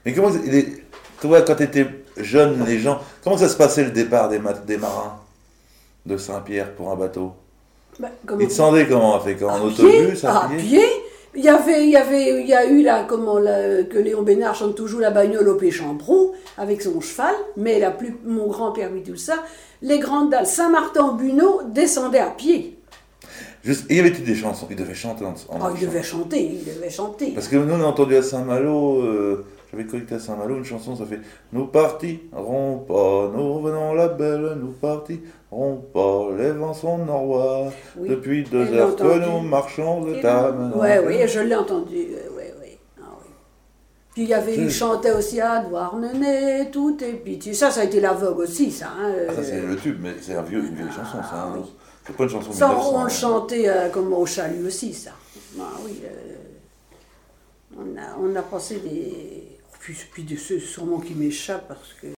Mais toi, quand tu étais jeune, les gens, comment ça se passait le départ des marins de Saint-Pierre pour un bateau? Ben, Ils descendaient comment? En autobus, pied, à à pied? pied. Il y a eu là, que Léon Bénard chante toujours la bagnole au Péchambron avec son cheval, mais mon grand-père, lui, tout ça, les grandes dalles Saint-Martin-Bunot descendaient à pied. Et y avait-il des chansons? Ils devaient chanter en Oh, il marchant. devait chanter. Parce que nous, on a entendu à Saint-Malo, j'avais collecté à Saint-Malo une chanson, ça fait nous partirons pas, nous revenons la belle, nous partirons pas, les vents sont norois, Oui, depuis elle 2 heures l'a que entendu. nous marchons de table. Oui, je l'ai entendu. Oui. Ah, oui. Puis il chantait aussi à Douarnenez, tout est pitié. Ça a été la vogue aussi, ça. Hein, Ah, ça c'est le tube, mais c'est une vieille chanson, ça. Hein. oui. C'est pas une chanson Ça, 1900. on le chantait comme au chalut aussi, ça. Ah, oui, on a passé des... Puis sûrement qui m'échappe parce que...